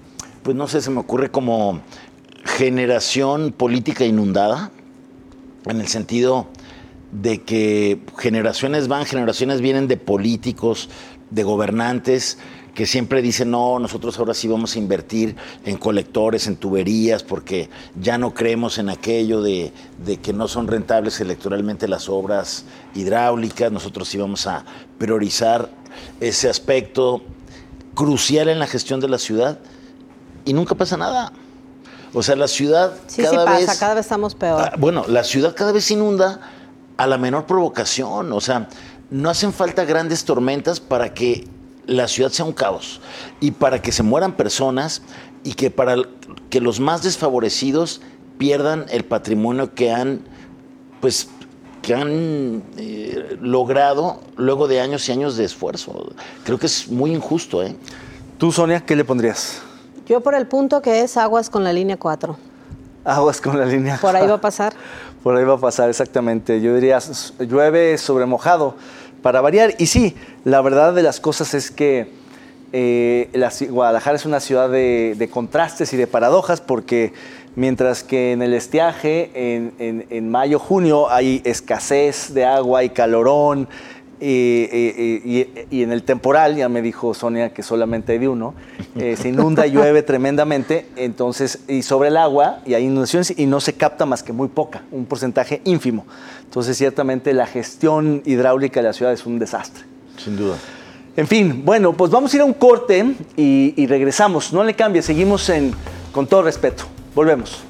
pues no sé, se me ocurre como generación política inundada, en el sentido de que generaciones van, generaciones vienen de políticos, de gobernantes, que siempre dicen, no, nosotros ahora sí vamos a invertir en colectores, en tuberías, porque ya no creemos en aquello de, de que no son rentables electoralmente las obras hidráulicas, nosotros sí vamos a priorizar ese aspecto crucial en la gestión de la ciudad, y nunca pasa nada. O sea, la ciudad sí, cada sí vez... pasa, cada vez estamos peor. Ah, bueno, la ciudad cada vez se inunda a la menor provocación, o sea, no hacen falta grandes tormentas para que la ciudad sea un caos y para que se mueran personas y que para que los más desfavorecidos pierdan el patrimonio que han, pues, que han eh, logrado luego de años y años de esfuerzo. Creo que es muy injusto, ¿eh? Tú, Sonia, ¿qué le pondrías? Yo por el punto que es aguas con la línea cuatro. Aguas con la línea Por ahí va a pasar. Por ahí va a pasar, exactamente. Yo diría, llueve sobre mojado, para variar. Y sí, la verdad de las cosas es que eh, la, Guadalajara es una ciudad de, de contrastes y de paradojas, porque mientras que en el estiaje, en, en, en mayo, junio, hay escasez de agua y calorón, y, y, y, y en el temporal, ya me dijo Sonia que solamente hay de uno, eh, se inunda y llueve tremendamente, entonces, y sobre el agua, y hay inundaciones, y no se capta más que muy poca, un porcentaje ínfimo. Entonces, ciertamente, la gestión hidráulica de la ciudad es un desastre. Sin duda. En fin, bueno, pues vamos a ir a un corte y, y regresamos. No le cambie, seguimos en Con Todo Respeto. Volvemos.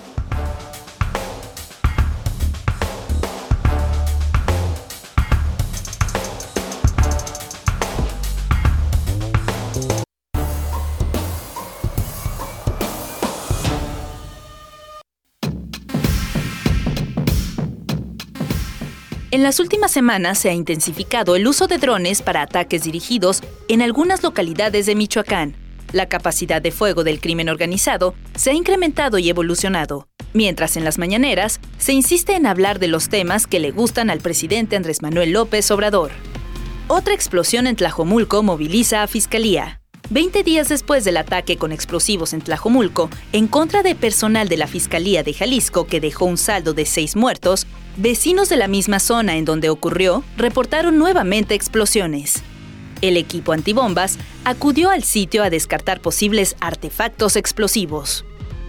En las últimas semanas se ha intensificado el uso de drones para ataques dirigidos en algunas localidades de Michoacán. La capacidad de fuego del crimen organizado se ha incrementado y evolucionado, mientras en las mañaneras se insiste en hablar de los temas que le gustan al presidente Andrés Manuel López Obrador. Otra explosión en Tlajomulco moviliza a Fiscalía. Veinte días después del ataque con explosivos en Tlajomulco en contra de personal de la Fiscalía de Jalisco que dejó un saldo de seis muertos, vecinos de la misma zona en donde ocurrió reportaron nuevamente explosiones. El equipo antibombas acudió al sitio a descartar posibles artefactos explosivos.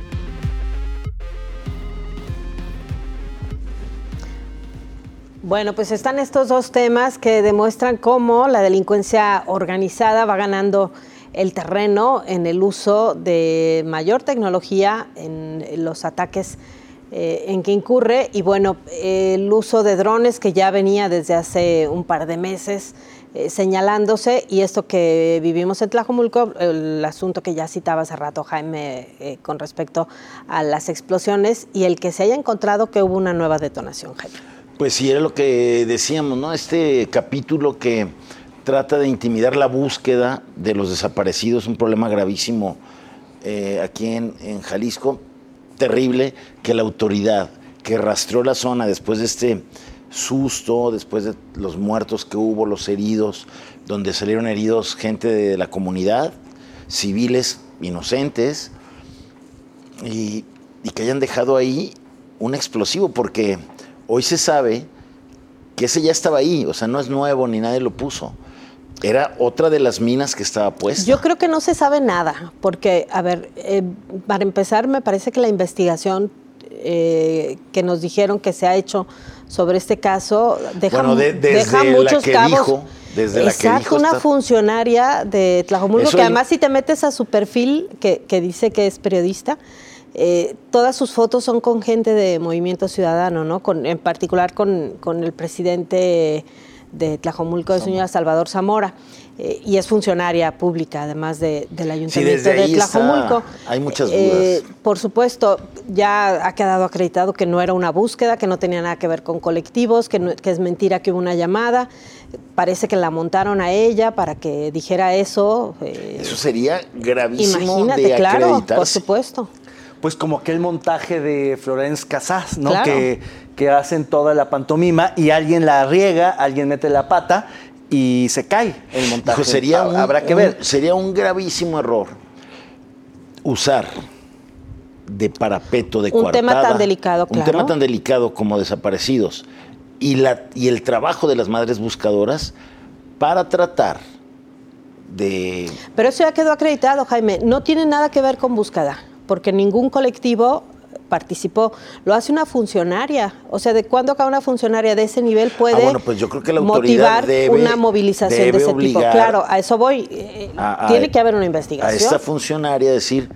Bueno, pues están estos dos temas que demuestran cómo la delincuencia organizada va ganando el terreno en el uso de mayor tecnología en los ataques eh, en que incurre, y bueno, el uso de drones que ya venía desde hace un par de meses eh, señalándose, y esto que vivimos en Tlajomulco, el asunto que ya citaba hace rato Jaime eh, con respecto a las explosiones y el que se haya encontrado que hubo una nueva detonación, Jaime. Pues sí, era lo que decíamos, ¿no? Este capítulo que trata de intimidar la búsqueda de los desaparecidos, un problema gravísimo eh, aquí en, en Jalisco, terrible, que la autoridad que rastreó la zona después de este susto, después de los muertos que hubo, los heridos, donde salieron heridos gente de la comunidad, civiles inocentes, y, y que hayan dejado ahí un explosivo, porque hoy se sabe que ese ya estaba ahí, o sea, no es nuevo ni nadie lo puso. Era otra de las minas que estaba puesta. Yo creo que no se sabe nada, porque, a ver, eh, para empezar, me parece que la investigación eh, que nos dijeron que se ha hecho sobre este caso deja, bueno, de, desde deja muchos la que cabos. Dijo, desde Exacto, la que dijo una está... funcionaria de Tlajomulco, Eso que hay... además si te metes a su perfil, que, que dice que es periodista, Eh, todas sus fotos son con gente de Movimiento Ciudadano, ¿no? Con, en particular con, con el presidente de Tlajomulco, el señor Salvador Zamora, eh, y es funcionaria pública, además de, del Ayuntamiento sí, desde de ahí Tlajomulco. Está, hay muchas dudas. Eh, por supuesto, ya ha quedado acreditado que no era una búsqueda, que no tenía nada que ver con colectivos, que, no, que es mentira que hubo una llamada. Parece que la montaron a ella para que dijera eso. Eh, eso sería gravísimo. Imagínate, de claro, acreditarse. por supuesto. Pues como aquel montaje de Florence Casas, ¿no? Claro. Que, que hacen toda la pantomima y alguien la riega, alguien mete la pata y se cae el montaje. Pues sería un, Habrá que un, ver. Sería un gravísimo error usar de parapeto, de un coartada, tema tan delicado, claro. Un tema tan delicado como desaparecidos y, la, y el trabajo de las madres buscadoras para tratar de... Pero eso ya quedó acreditado, Jaime. No tiene nada que ver con búsqueda, porque ningún colectivo participó. Lo hace una funcionaria. O sea, ¿de cuándo acá una funcionaria de ese nivel puede ah, bueno, pues yo creo que la autoridad motivar debe, una movilización debe de ese tipo? Claro, a eso voy. A, a, tiene que haber una investigación. A esta funcionaria decir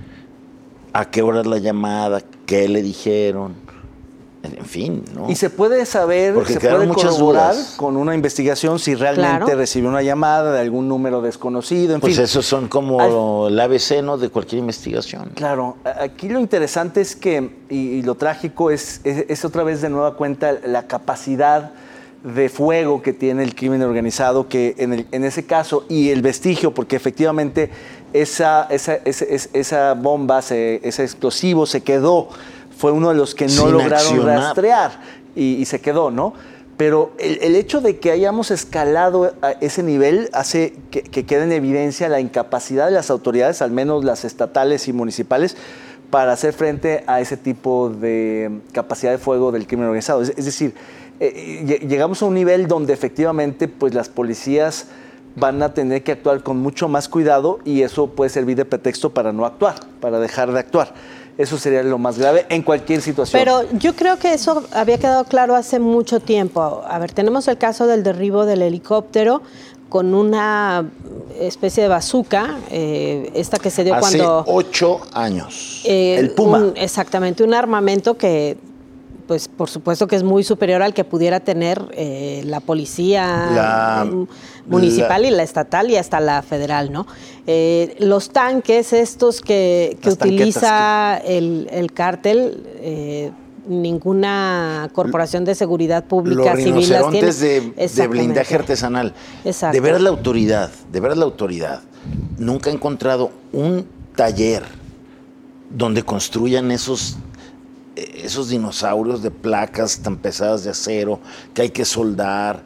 a qué hora es la llamada, qué le dijeron, en fin, ¿no? Y se puede saber, Porque se puede corroborar dudas. con una investigación si realmente Claro. recibió una llamada de algún número desconocido, en pues fin. esos son como Al, el A B C, ¿no?, de cualquier investigación. Claro, aquí lo interesante es que, y, y lo trágico es, es, es otra vez de nueva cuenta la capacidad de fuego que tiene el crimen organizado, que en, el, en ese caso, y el vestigio, porque efectivamente esa, esa, esa, esa bomba, ese, ese explosivo se quedó, fue uno de los que no Sin lograron accionar. rastrear y, y se quedó, ¿no? Pero el, el hecho de que hayamos escalado a ese nivel hace que, que quede en evidencia la incapacidad de las autoridades, al menos las estatales y municipales, para hacer frente a ese tipo de capacidad de fuego del crimen organizado. Es, es decir, eh, llegamos a un nivel donde efectivamente pues, las policías van a tener que actuar con mucho más cuidado y eso puede servir de pretexto para no actuar, para dejar de actuar. Eso sería lo más grave en cualquier situación. Pero yo creo que eso había quedado claro hace mucho tiempo. A ver, tenemos el caso del derribo del helicóptero con una especie de bazooka, eh, esta que se dio hace cuando... Hace ocho años. Eh, el Puma. Un, exactamente, un armamento que, pues, por supuesto que es muy superior al que pudiera tener eh, la policía la, municipal la, y la estatal y hasta la federal, ¿no? Eh, los tanques estos que, que utiliza que... El, el cártel, eh, ninguna corporación de seguridad pública los civil las tiene. De, de blindaje artesanal. Exacto. De veras la autoridad, de veras la autoridad nunca ha encontrado un taller donde construyan esos, esos dinosaurios de placas tan pesadas de acero que hay que soldar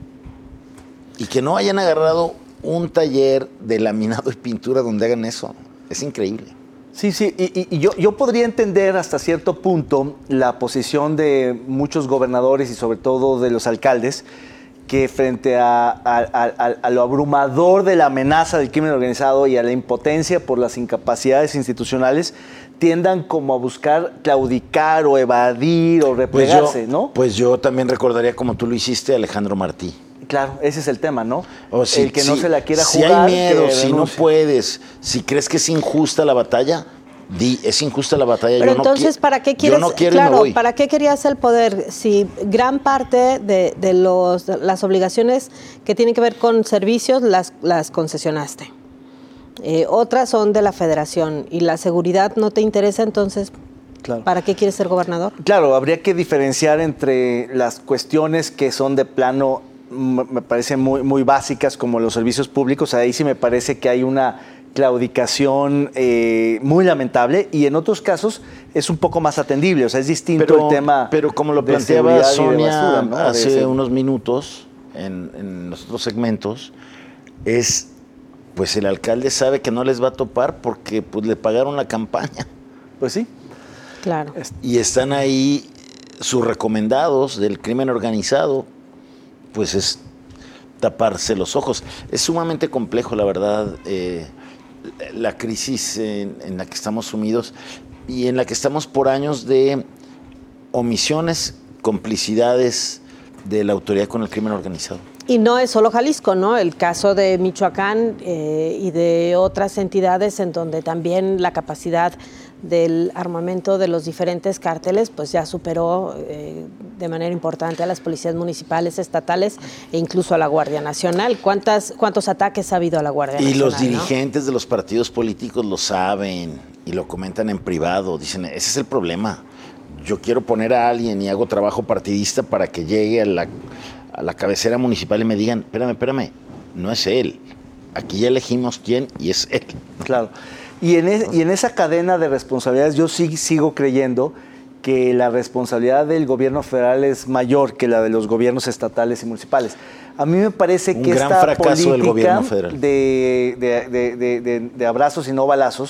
y que no hayan agarrado un taller de laminado y pintura donde hagan eso. Es increíble. Sí, sí, y, y yo, yo podría entender hasta cierto punto la posición de muchos gobernadores y sobre todo de los alcaldes que frente a, a, a, a lo abrumador de la amenaza del crimen organizado y a la impotencia por las incapacidades institucionales tiendan como a buscar claudicar o evadir o replegarse, pues yo, ¿no? Pues yo también recordaría como tú lo hiciste, Alejandro Martí. Claro, ese es el tema, ¿no? O si, el que no si, se la quiera si jugar. Si hay miedo, que si no puedes, si crees que es injusta la batalla, di, es injusta la batalla. Pero yo entonces, no ¿para qué quieres? Yo no quiero claro, y me voy. ¿para qué querías el poder? Si gran parte de, de los, las obligaciones que tienen que ver con servicios las, las concesionaste. Eh, otras son de la federación y la seguridad no te interesa, entonces, claro. ¿Para qué quieres ser gobernador? Claro, habría que diferenciar entre las cuestiones que son de plano, me parece muy, muy básicas, como los servicios públicos. Ahí sí me parece que hay una claudicación eh, muy lamentable y en otros casos es un poco más atendible, o sea, es distinto pero, el tema. Pero como lo planteaba Sonia basura, ¿no? hace unos minutos en, en los otros segmentos, es pues el alcalde sabe que no les va a topar porque pues le pagaron la campaña. Pues sí. Claro. Y están ahí sus recomendados del crimen organizado, pues es taparse los ojos. Es sumamente complejo, la verdad, eh, la crisis en, en la que estamos sumidos y en la que estamos por años de omisiones, complicidades de la autoridad con el crimen organizado. Y no es solo Jalisco, ¿no? El caso de Michoacán eh, y de otras entidades en donde también la capacidad del armamento de los diferentes cárteles pues ya superó eh, de manera importante a las policías municipales, estatales e incluso a la Guardia Nacional. ¿Cuántas, ¿Cuántos ataques ha habido a la Guardia y Nacional? Y los dirigentes, ¿no?, de los partidos políticos lo saben y lo comentan en privado. Dicen, ese es el problema. Yo quiero poner a alguien y hago trabajo partidista para que llegue a la, a la cabecera municipal y me digan, espérame, espérame, no es él. Aquí ya elegimos quién y es él. Claro. Y en, es, y en esa cadena de responsabilidades yo sí sigo creyendo que la responsabilidad del gobierno federal es mayor que la de los gobiernos estatales y municipales. A mí me parece Un que gran esta fracaso política del gobierno federal. De, de, de, de, de, de abrazos y no balazos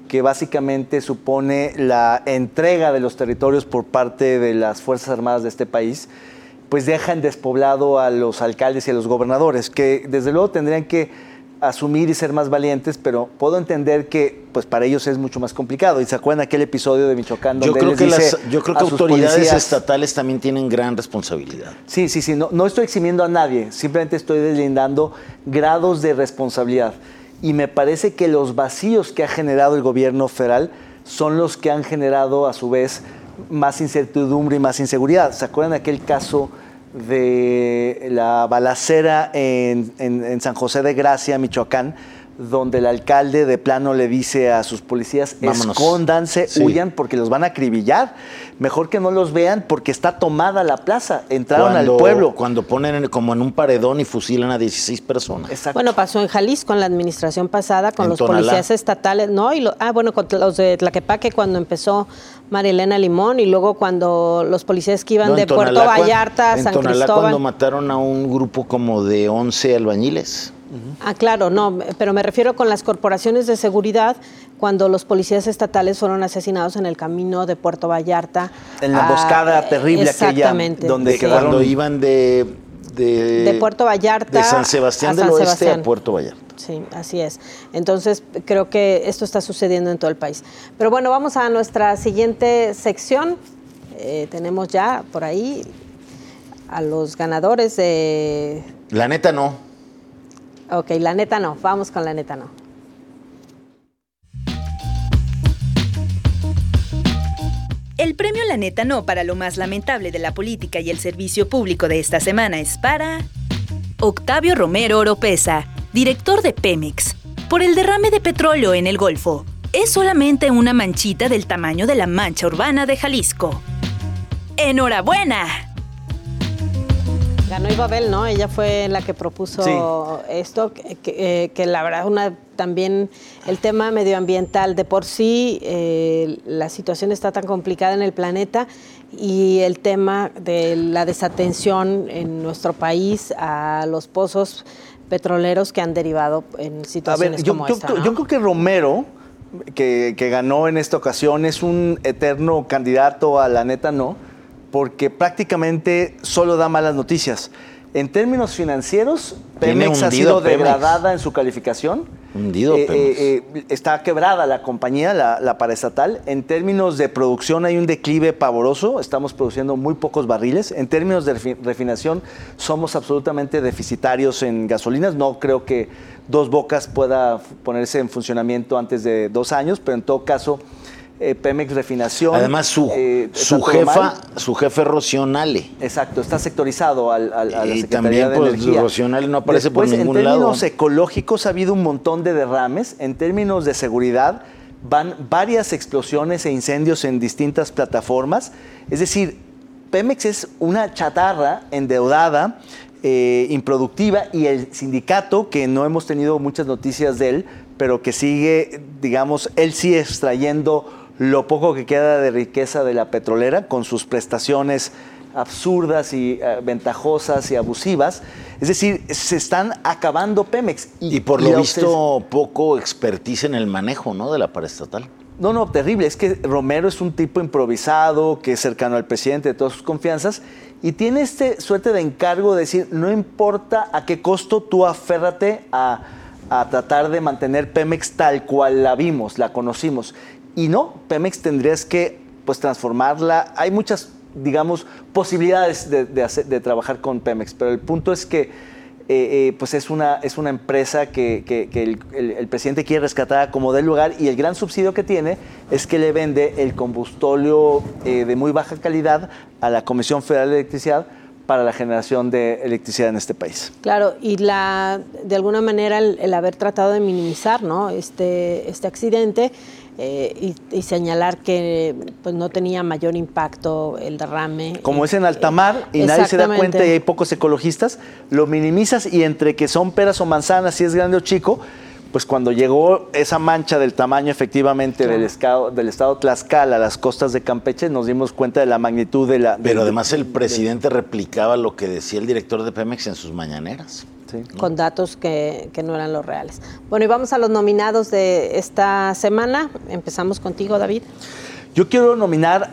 que básicamente supone la entrega de los territorios por parte de las Fuerzas Armadas de este país, pues dejan despoblado a los alcaldes y a los gobernadores, que desde luego tendrían que asumir y ser más valientes, pero puedo entender que pues para ellos es mucho más complicado. ¿Y se acuerdan aquel episodio de Michoacán donde yo creo les que dice las, yo creo que a sus autoridades policías, estatales también tienen gran responsabilidad? Sí, sí, sí. No, no estoy eximiendo a nadie, simplemente estoy deslindando grados de responsabilidad. Y me parece que los vacíos que ha generado el gobierno federal son los que han generado a su vez más incertidumbre y más inseguridad. ¿Se acuerdan de aquel caso de la balacera en, en, en San José de Gracia, Michoacán, donde el alcalde de plano le dice a sus policías, vámonos, escóndanse, sí, huyan porque los van a acribillar? Mejor que no los vean porque está tomada la plaza, entraron cuando, al pueblo. Cuando ponen como en un paredón y fusilan a dieciséis personas. Exacto. Bueno, pasó en Jalisco en la administración pasada con en los Tonalá. Policías estatales, no, y lo, ah, bueno, con los de Tlaquepaque cuando empezó María Elena Limón, y luego cuando los policías que iban no, de Tonalá, Puerto Vallarta a San Tonalá, Cristóbal. Cuando mataron a un grupo como de once albañiles. Ah, claro, no, pero me refiero con las corporaciones de seguridad, cuando los policías estatales fueron asesinados en el camino de Puerto Vallarta. En la emboscada a, terrible exactamente, aquella, donde sí. quedaron... Cuando iban de, de... De Puerto Vallarta de San Sebastián a San del Oeste Sebastián. a Puerto Vallarta. Sí, así es. Entonces, creo que esto está sucediendo en todo el país. Pero bueno, vamos a nuestra siguiente sección. Eh, tenemos ya por ahí a los ganadores de... La neta no. Ok, la neta no. Vamos con la neta no. El premio La Neta No para lo más lamentable de la política y el servicio público de esta semana es para Octavio Romero Oropesa, director de Pemex, por el derrame de petróleo en el Golfo. Es solamente una manchita del tamaño de la mancha urbana de Jalisco. ¡Enhorabuena! Ganó Ibabel, ¿no? Ella fue la que propuso sí. esto, que, que, que la verdad una, también el tema medioambiental de por sí, eh, la situación está tan complicada en el planeta y el tema de la desatención en nuestro país a los pozos petroleros que han derivado en situaciones a ver, yo, como yo, esta, ¿no? Yo creo que Romero, que, que ganó en esta ocasión, es un eterno candidato a la neta no, porque prácticamente solo da malas noticias. En términos financieros, Pemex ha sido Pemex. degradada en su calificación. Hundido eh, Pemex. Eh, eh, está quebrada la compañía, la, la paraestatal. En términos de producción hay un declive pavoroso. Estamos produciendo muy pocos barriles. En términos de refinación, somos absolutamente deficitarios en gasolinas. No creo que Dos Bocas pueda ponerse en funcionamiento antes de dos años, pero en todo caso... Eh, Pemex Refinación. Además, su, eh, su jefa, su jefe Rocío Nale. Exacto, está sectorizado al, al, a la y Secretaría también, de pues, Energía. Rocío Nale no aparece Después, por ningún lado. En términos lado. ecológicos ha habido un montón de derrames. En términos de seguridad van varias explosiones e incendios en distintas plataformas. Es decir, Pemex es una chatarra endeudada, eh, improductiva, y el sindicato, que no hemos tenido muchas noticias de él, pero que sigue, digamos, él sigue extrayendo lo poco que queda de riqueza de la petrolera con sus prestaciones absurdas y uh, ventajosas y abusivas. Es decir, se están acabando Pemex. Y, y por lo visto, poco expertise en el manejo, ¿no?, de la paraestatal. No, no, terrible. Es que Romero es un tipo improvisado, que es cercano al presidente de todas sus confianzas, y tiene este suerte de encargo de decir, no importa a qué costo, tú aférrate a, a tratar de mantener Pemex tal cual la vimos, la conocimos. Y no, Pemex tendrías que pues, transformarla. Hay muchas, digamos, posibilidades de, de, hacer, de trabajar con Pemex, pero el punto es que eh, eh, pues es, una, es una empresa que, que, que el, el, el presidente quiere rescatar como del lugar, y el gran subsidio que tiene es que le vende el combustóleo eh, de muy baja calidad a la Comisión Federal de Electricidad para la generación de electricidad en este país. Claro, y la, de alguna manera el, el haber tratado de minimizar, ¿no?, este, este accidente, Eh, y, y señalar que pues no tenía mayor impacto el derrame. Como es en alta mar y nadie se da cuenta y hay pocos ecologistas, lo minimizas, y entre que son peras o manzanas, si es grande o chico, pues cuando llegó esa mancha del tamaño efectivamente claro. del, estado, del estado Tlaxcala a las costas de Campeche, nos dimos cuenta de la magnitud de la... Pero de, además el de, presidente de, replicaba lo que decía el director de Pemex en sus mañaneras. sí. con datos que, que no eran los reales. Bueno, y vamos a los nominados de esta semana. Empezamos contigo, David. Yo quiero nominar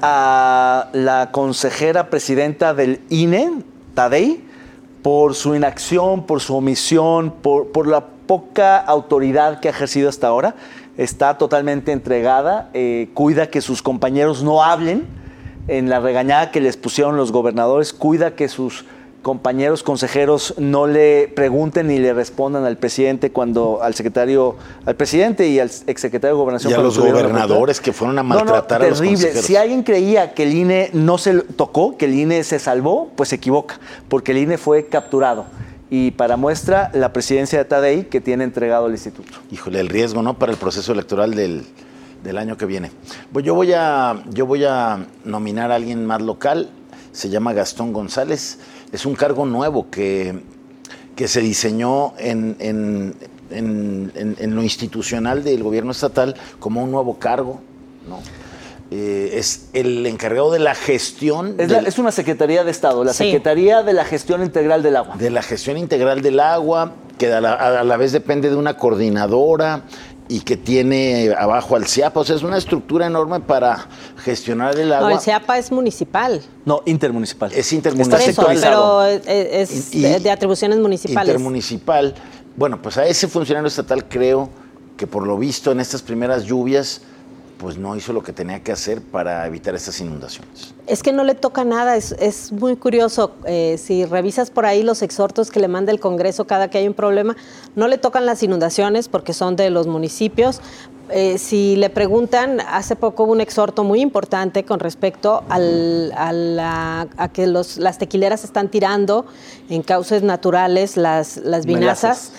a la consejera presidenta del I N E, Tadei, por su inacción, por su omisión, por, por la poca autoridad que ha ejercido hasta ahora. Está totalmente entregada, eh, cuida que sus compañeros no hablen en la regañada que les pusieron los gobernadores, cuida que sus compañeros consejeros no le pregunten ni le respondan al presidente cuando, al secretario, al presidente y al exsecretario de Gobernación. Y a los gobernadores que fueron a maltratar no, no, a los consejeros. Si alguien creía que el I N E no se tocó, que el I N E se salvó, pues se equivoca, porque el I N E fue capturado. Y para muestra, la presidencia de Tadei, que tiene entregado el instituto. Híjole, el riesgo, ¿no?, para el proceso electoral del, del año que viene. Pues yo voy a, yo voy a nominar a alguien más local, se llama Gastón González. Es un cargo nuevo que, que se diseñó en, en, en, en, en lo institucional del gobierno estatal como un nuevo cargo, ¿no? Eh, es el encargado de la gestión. Es, la, es una Secretaría de Estado, la sí. Secretaría de la Gestión Integral del Agua. De la Gestión Integral del Agua, que a la, a la vez depende de una coordinadora y que tiene abajo al CIAPA. O sea, es una estructura enorme para gestionar el agua. No, el CIAPA es municipal. No, intermunicipal. Es intermunicipal. Por eso, pero es, y, es de atribuciones municipales. Intermunicipal. Bueno, pues a ese funcionario estatal creo que por lo visto en estas primeras lluvias pues no hizo lo que tenía que hacer para evitar estas inundaciones. Es que no le toca nada, es, es muy curioso. Eh, si revisas por ahí los exhortos que le manda el Congreso cada que hay un problema, no le tocan las inundaciones porque son de los municipios. Eh, si le preguntan, hace poco hubo un exhorto muy importante con respecto al, a, la, a que los, las tequileras están tirando en cauces naturales las, las vinazas,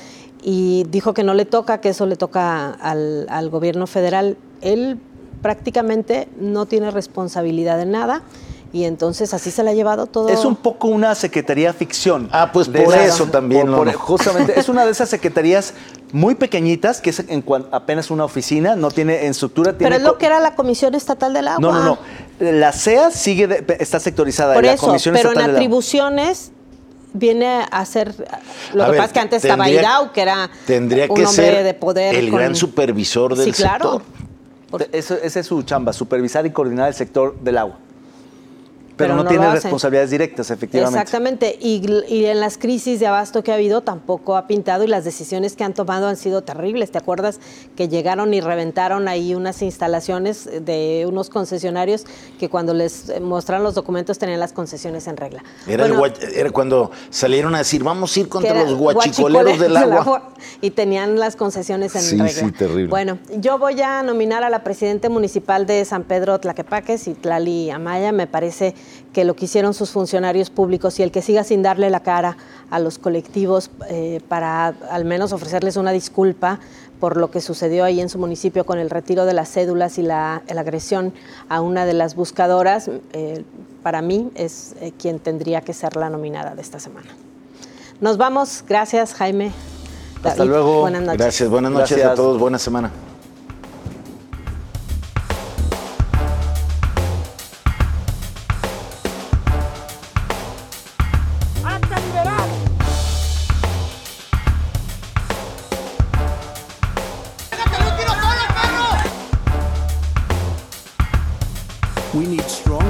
y dijo que no le toca, que eso le toca al, al gobierno federal. Él prácticamente no tiene responsabilidad de nada y entonces así se la ha llevado todo. Es un poco una secretaría ficción. Ah, pues por esas, eso también. Por, por, justamente, es una de esas secretarías muy pequeñitas, que es en cuan, apenas una oficina, no tiene en estructura. Pero tiene es lo que era la Comisión Estatal del Agua. No, no, no. La C E A sigue de, está sectorizada. Por la eso, Comisión pero Estatal en atribuciones viene a ser, lo a que ver, pasa es que antes tendría, estaba Irau, que era tendría un que hombre ser de poder. El con... gran supervisor del sí, claro. sector. Eso, esa es su chamba, supervisar y coordinar el sector del agua. Pero, Pero no, no tiene responsabilidades directas, efectivamente. Exactamente, y, y en las crisis de abasto que ha habido tampoco ha pintado y las decisiones que han tomado han sido terribles. ¿Te acuerdas que llegaron y reventaron ahí unas instalaciones de unos concesionarios que cuando les mostraron los documentos tenían las concesiones en regla? Era, bueno, el, era cuando salieron a decir, vamos a ir contra los guachicoleros del agua. del agua. Y tenían las concesiones en sí, regla. Sí, terrible. Bueno, yo voy a nominar a la presidenta municipal de San Pedro Tlaquepaque, Citlali Amaya. Me parece que lo que hicieron sus funcionarios públicos y el que siga sin darle la cara a los colectivos eh, para al menos ofrecerles una disculpa por lo que sucedió ahí en su municipio con el retiro de las cédulas y la, la agresión a una de las buscadoras, eh, para mí es eh, quien tendría que ser la nominada de esta semana. Nos vamos. Gracias, Jaime. Hasta David, luego. Buenas noches. Gracias. Buenas noches Gracias. a todos. Buena semana. We need strong